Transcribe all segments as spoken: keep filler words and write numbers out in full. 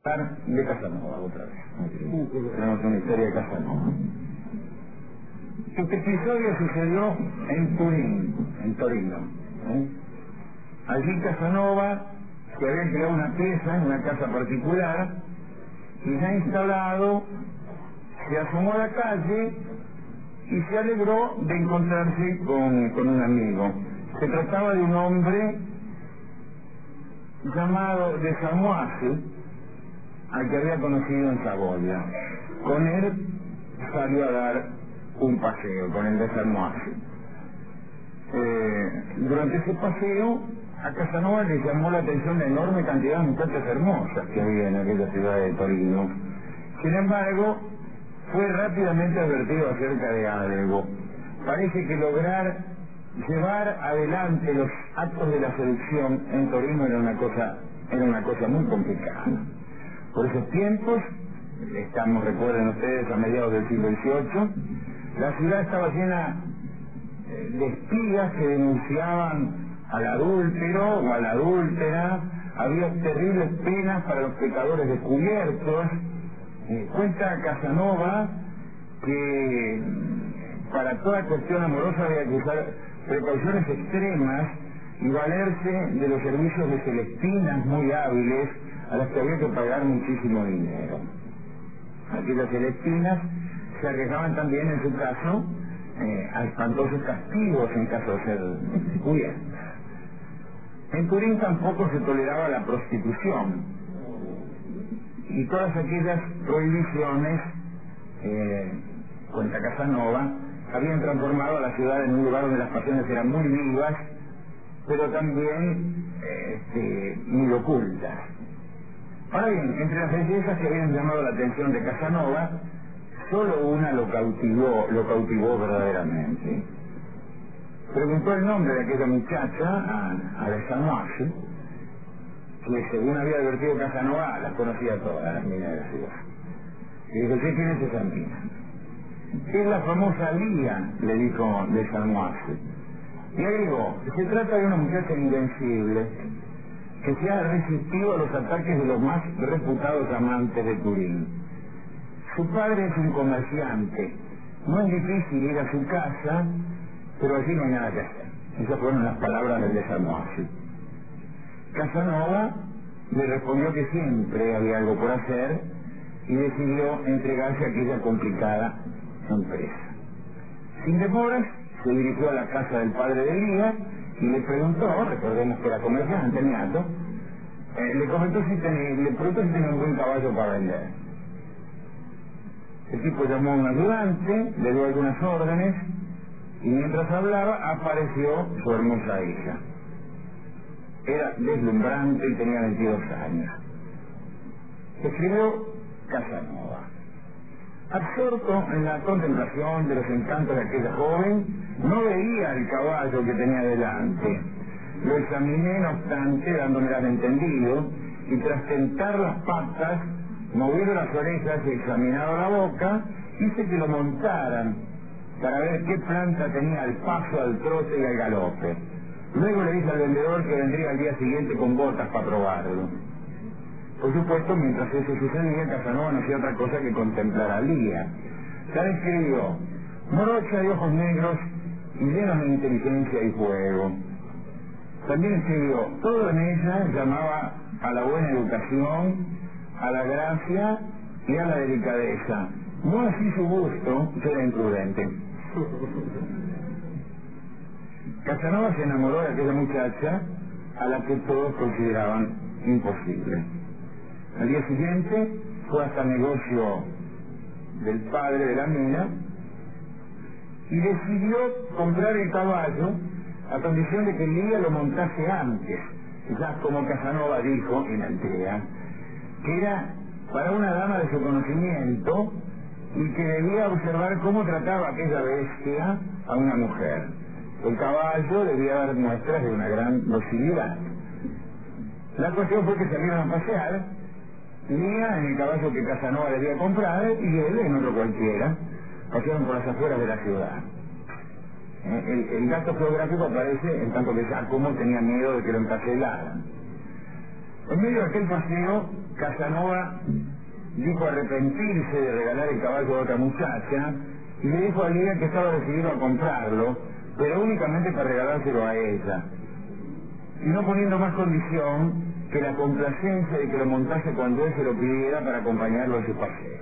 de Casanova otra vez. Tenemos una historia de Casanova. Este episodio sucedió en Turín, en Torino. ¿eh? Allí Casanova se había creado una pieza en una casa particular y ya instalado se asomó a la calle y se alegró de encontrarse con, con un amigo. Se trataba de un hombre llamado de Salmoise, al que había conocido en Saboya. Con él salió a dar un paseo, con el de Salmoise. Eh, durante ese paseo a Casanova le llamó la atención la enorme cantidad de muchachas hermosas que había en aquella ciudad de Torino. Sin embargo, fue rápidamente advertido acerca de algo. Parece que lograr llevar adelante los actos de la seducción en Torino era una cosa, era una cosa muy complicada. Por esos tiempos, estamos, recuerden ustedes, a mediados del siglo dieciocho, la ciudad estaba llena de espías que denunciaban al adúltero o a la adúltera. Había terribles penas para los pecadores descubiertos. Eh, cuenta Casanova que para toda cuestión amorosa había que usar precauciones extremas y valerse de los servicios de celestinas muy hábiles a las que había que pagar muchísimo dinero. Aquellas celestinas se arriesgaban también, en su caso, eh, a espantosos castigos en caso de ser descubiertas. En Turín tampoco se toleraba la prostitución, y todas aquellas prohibiciones, eh, cuenta Casanova, habían transformado a la ciudad en un lugar donde las pasiones eran muy vivas, pero también eh, este, muy ocultas. Ahora bien, entre las bellezas que habían llamado la atención de Casanova, solo una lo cautivó, lo cautivó verdaderamente. Preguntó el nombre de aquella muchacha a, a la Salmoise, que según había advertido Casanova, las conocía todas las minas de la ciudad. Y dijo: ¿qué tiene esa mina? Es la famosa Lía, le dijo de Salmoise. Y agregó: se trata de una muchacha invencible, que se ha resistido a los ataques de los más reputados amantes de Turín. Su padre es un comerciante. No es difícil ir a su casa, pero allí no hay nada que hacer. Esas fueron las palabras del de Salmoise. Casanova le respondió que siempre había algo por hacer y decidió entregarse a aquella complicada empresa. Sin demoras, se dirigió a la casa del padre de Lía y le preguntó, recordemos que era comerciante, el ñato, eh, le comentó si tenía, le preguntó si tenía un buen caballo para vender. El tipo llamó a un ayudante, le dio algunas órdenes y mientras hablaba apareció su hermosa hija. Era deslumbrante y tenía veintidós años. Escribió Casanova. Absorto en la contemplación de los encantos de aquella joven, no veía el caballo que tenía delante. Lo examiné, no obstante, dándome al entendido, y tras tentar las patas, moviendo las orejas y examinado la boca, hice que lo montaran para ver qué planta tenía al paso, al trote y al galope. Luego le dije al vendedor que vendría al día siguiente con botas para probarlo. Por supuesto, mientras eso sucedía, Casanova no hacía otra cosa que contemplar a Lía. Ya escribió: morocha de ojos negros y llena de inteligencia y fuego. También escribió: todo en ella llamaba a la buena educación, a la gracia y a la delicadeza. No así su gusto, que era imprudente. Casanova se enamoró de aquella muchacha a la que todos consideraban imposible. Al día siguiente fue hasta el negocio del padre de la mina y decidió comprar el caballo a condición de que Lía lo montase antes, ya como Casanova dijo en la entrega, que era para una dama de su conocimiento y que debía observar cómo trataba aquella bestia a una mujer. El caballo debía dar muestras de una gran docilidad. La cuestión fue que salieron a pasear, Lía en el caballo que Casanova debía comprar y él en otro cualquiera. Pasearon por las afueras de la ciudad. Eh, el, el dato geográfico aparece en tanto que Giacomo tenía miedo de que lo encarcelaran. En medio de aquel paseo, Casanova dijo arrepentirse de regalar el caballo a otra muchacha y le dijo a Lía que estaba decidido a comprarlo, pero únicamente para regalárselo a ella, y no poniendo más condición que la complacencia de que lo montase cuando él se lo pidiera para acompañarlo en su paseo.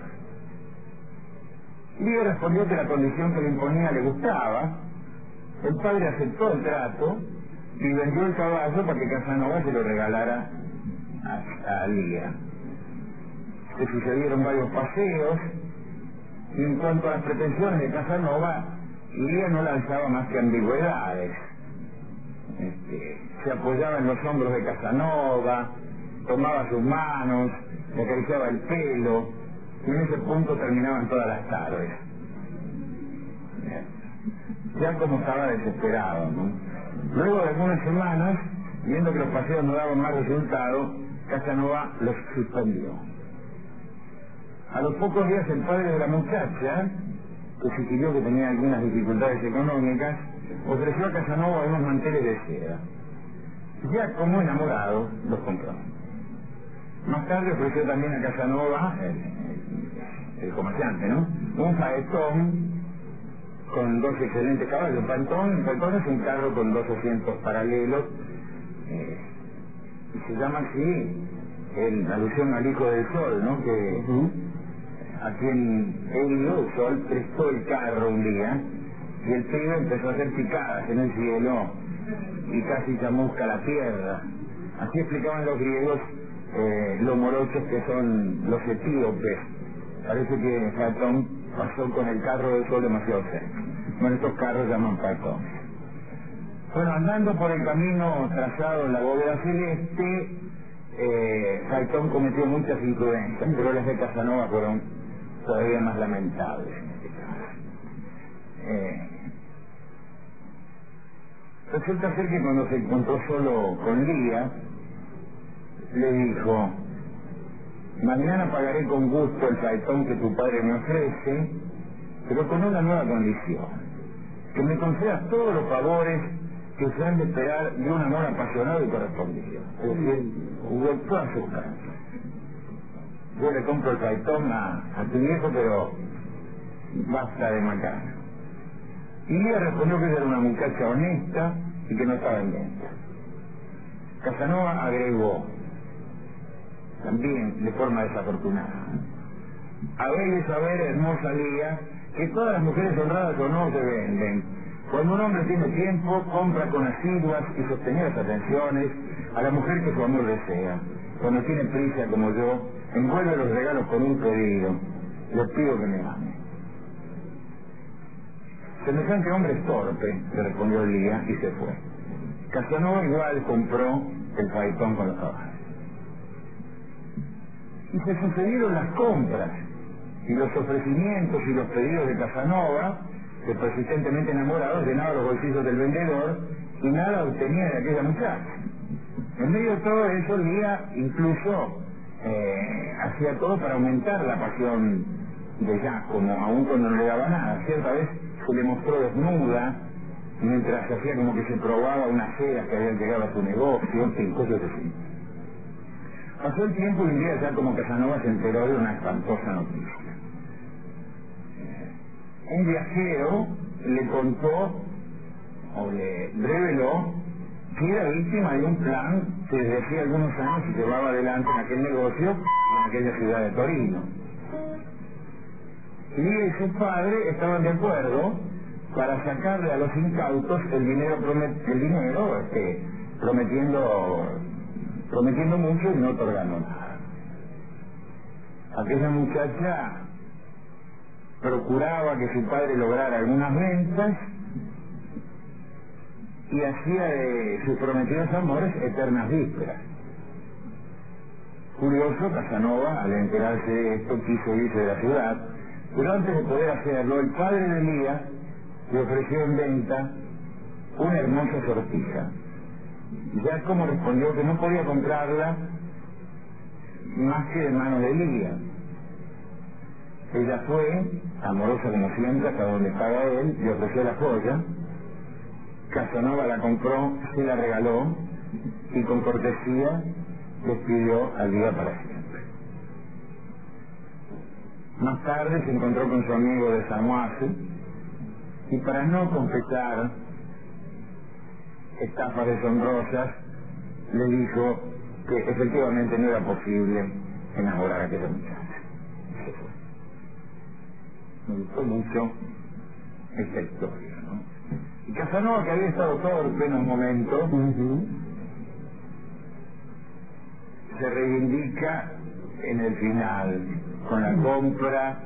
Lía respondió que la condición que le imponía le gustaba. El padre aceptó el trato y vendió el caballo para que Casanova se lo regalara a, a Lía. Se sucedieron varios paseos, y en cuanto a las pretensiones de Casanova, Lía no lanzaba más que ambigüedades. Este, se apoyaba en los hombros de Casanova, tomaba sus manos, le acariciaba el pelo, y en ese punto terminaban todas las tardes. Ya como estaba desesperado, ¿no? Luego de algunas semanas, viendo que los paseos no daban más resultado, Casanova los suspendió. A los pocos días el padre de la muchacha, que sugirió que tenía algunas dificultades económicas, ofreció a Casanova unos manteles de seda. Ya como enamorado, los compró. Más tarde ofreció también a Casanova, el, el, el comerciante, ¿no?, un faetón con dos excelentes caballos. Un faetón, un faetón es un carro con dos asientos paralelos, eh, y se llama así en alusión al hijo del sol, ¿no?, que uh-huh. a quien Helio, el sol, prestó el carro un día, y el pibe empezó a hacer picadas en el cielo y casi chamusca la tierra. Así explicaban los griegos eh, los morochos que son los etíopes. Parece que Platón pasó con el carro del sol demasiado cerca. Bueno, estos carros llaman Platón. Bueno, andando por el camino trazado en la bóveda celeste, eh, Platón cometió muchas imprudencias, pero las de Casanova fueron todavía más lamentables en este caso. Eh, resulta ser que cuando se encontró solo con Lía, le dijo: mañana pagaré con gusto el faetón que tu padre me ofrece, pero con una nueva condición: que me concedas todos los favores que se han de esperar de un amor apasionado y correspondido. Es decir, hubo todas sus caras. Yo le compro el faetón a, a tu viejo, pero basta de macana. Y Lía respondió que ella era una muchacha honesta y que no estaba en venta. Casanova agregó, también de forma desafortunada: habéis de saber, hermosa Lía, que todas las mujeres honradas o no se venden. Cuando un hombre tiene tiempo, compra con asiduas y sostenidas atenciones a la mujer que su amor desea. Cuando tiene prisa, como yo, envuelve los regalos con un pedido: les pido que me ame. Semejante hombre es torpe, le respondió Lía, y se fue. Casanova igual compró el faetón con los caballos. Y se sucedieron las compras y los ofrecimientos y los pedidos de Casanova, que persistentemente enamorado llenaba los bolsillos del vendedor y nada obtenía de aquella muchacha. En medio de todo eso, Lía incluso eh, hacía todo para aumentar la pasión de Giacomo, aun cuando no le daba nada. Cierta vez se le mostró desnuda mientras hacía como que se probaba unas sedas que habían llegado a su negocio, en fin, cosas así. Pasó el tiempo y un día ya como Casanova se enteró de una espantosa noticia. Un viajero le contó o le reveló que era víctima de un plan que desde hacía algunos años se llevaba adelante en aquel negocio en aquella ciudad de Torino. Lía y su padre estaban de acuerdo para sacarle a los incautos el dinero, promet el dinero este, prometiendo prometiendo mucho y no otorgando nada. Aquella muchacha procuraba que su padre lograra algunas ventas y hacía de sus prometidos amores eternas vísperas. Curioso, Casanova, al enterarse de esto, quiso irse de la ciudad, pero antes de poder hacerlo, el padre de Lía le ofreció en venta una hermosa sortija. Giacomo respondió que no podía comprarla más que de manos de Lía. Ella fue, amorosa como siempre, hasta donde estaba él, le ofreció la joya. Casanova la compró, se la regaló y con cortesía despidió al día para siempre. Más tarde se encontró con su amigo de Samoace y para no confesar estafas deshonrosas le dijo que efectivamente no era posible enamorar a aquella muchacha. Me gustó mucho esta historia, ¿no? Y Casanova, que había estado todo en plenos momentos, uh-huh, se reivindica en el final con la compra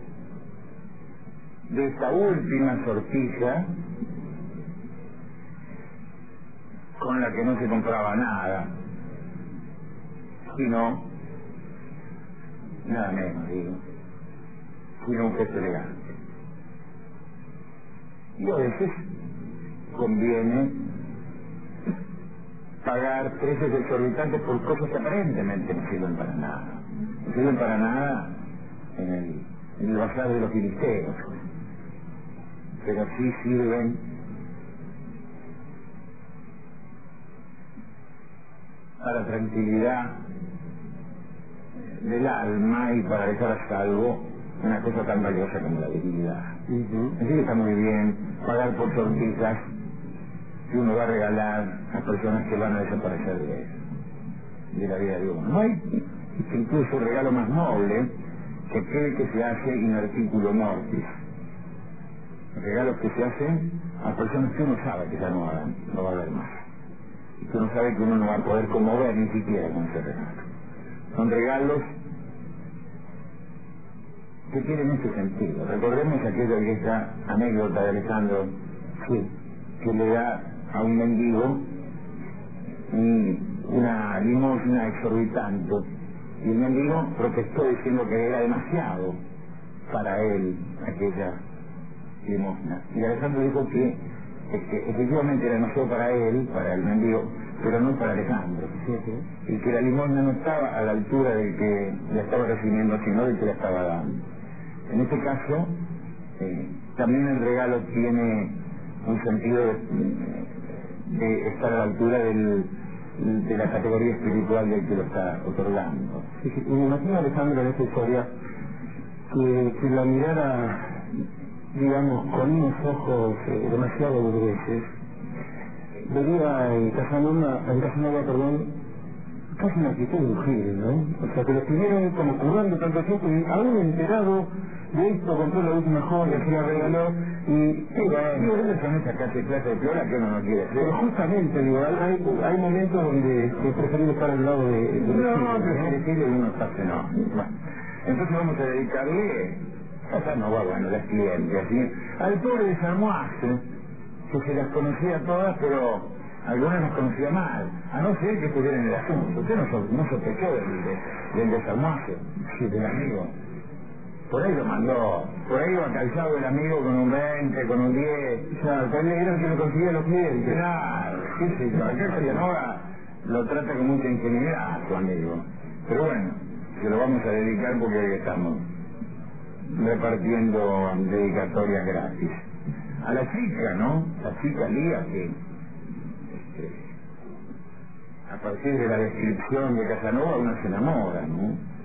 de esta última sortija con la que no se compraba nada, sino nada menos, digo, sino un gesto elegante. Y a veces conviene pagar precios exorbitantes por cosas que aparentemente no sirven para nada. No sirven para nada en el, en el bazar de los filisteos, pero sí sirven para tranquilidad del alma y para dejar a salvo una cosa tan valiosa como la dignidad. Uh-huh. Así que está muy bien pagar por sortijas que uno va a regalar a personas que van a desaparecer de, de la vida de uno. No hay incluso regalo más noble que aquel que se hace in articulo mortis. Regalos que se hacen a personas que uno sabe que ya no, hagan, no va a haber más. Y que uno sabe que uno no va a poder conmover ni siquiera con ese regalo. Son regalos que tienen este sentido. Recordemos aquella vieja anécdota de Alejandro, sí, que le da a un mendigo una limosna exorbitante, y el mendigo protestó diciendo que era demasiado para él aquella limosna, y Alejandro dijo que este, efectivamente era demasiado para él, para el mendigo, pero no para Alejandro, ¿sí? Y que la limosna no estaba a la altura del que la estaba recibiendo, sino del que la estaba dando. En este caso, eh, también el regalo tiene un sentido de, de estar a la altura del, de la categoría espiritual del que lo está otorgando. Sí, sí, me imagino, Alejandro, en esta historia, que, que la mirara, digamos, con unos ojos eh, demasiado burgueses, vería en Casanova, en Casanova, perdón, casi una actitud de mujer, ¿no? O sea, que lo estuvieron como currando tanto tiempo y aún enterado de esto, compró la última joya, se la regaló, y sí, bueno, esas son esas clase de piola que uno no quiere hacer. Pero justamente, digo, hay, hay momentos donde es preferible estar al lado de... de no, preferible y uno está no. Bueno, entonces vamos a dedicarle Casanova, bueno, las clientes, así, al pobre de Samoace, que se las conocía todas, pero algunas las conocía mal, a no ser que estuviera en el asunto. Usted no, no sospechó del, del de Samoace, sí, del amigo. Por ahí lo mandó, por ahí iba calzado el amigo con un veinte, con un diez, claro, que era el que lo conseguía los clientes. Claro, sí, sí, acá Casanova lo trata con mucha ingenuidad a su amigo. Pero bueno, se lo vamos a dedicar porque hoy estamos repartiendo dedicatorias gratis. A la chica, ¿no? La chica Lía, que este, a partir de la descripción de Casanova uno se enamora, ¿no?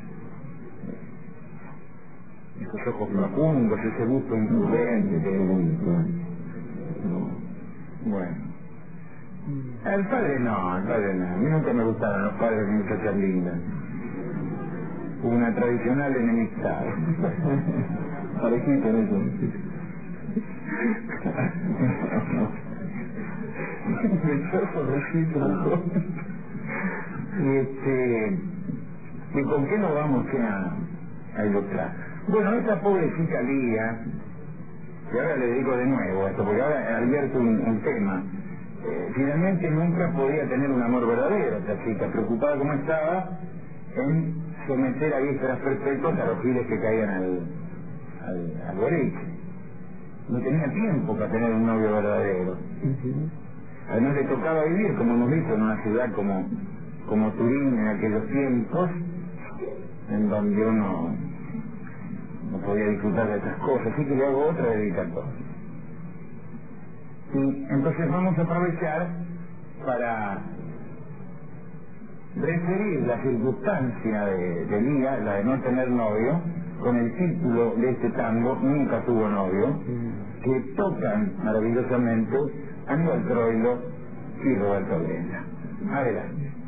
Esos ojos profundos, ese gusto imprudente. Bueno. El padre no, el padre no. A mí nunca me gustaron los padres de muchachas lindas. Una tradicional enemistad. Parejito en eso. Y este, ¿y con qué nos vamos a, a ilustrar? Bueno, esta pobrecita Lía, y ahora le digo de nuevo esto, porque ahora he abierto un, un tema, eh, finalmente nunca podía tener un amor verdadero esta chica, preocupada como estaba en someter a vísperas perpetuas a los giles que caían al, al, al boliche. No tenía tiempo para tener un novio verdadero. Uh-huh. Además le tocaba vivir, como hemos visto, en una ciudad como, como Turín en aquellos tiempos, en donde uno no podía disfrutar de estas cosas, así que le hago otra dedicatoria. Y entonces vamos a aprovechar para referir la circunstancia de, de Lía, la de no tener novio, con el título de este tango, Nunca tuvo novio, que tocan maravillosamente Aníbal Troilo y Roberto Blesa. Adelante.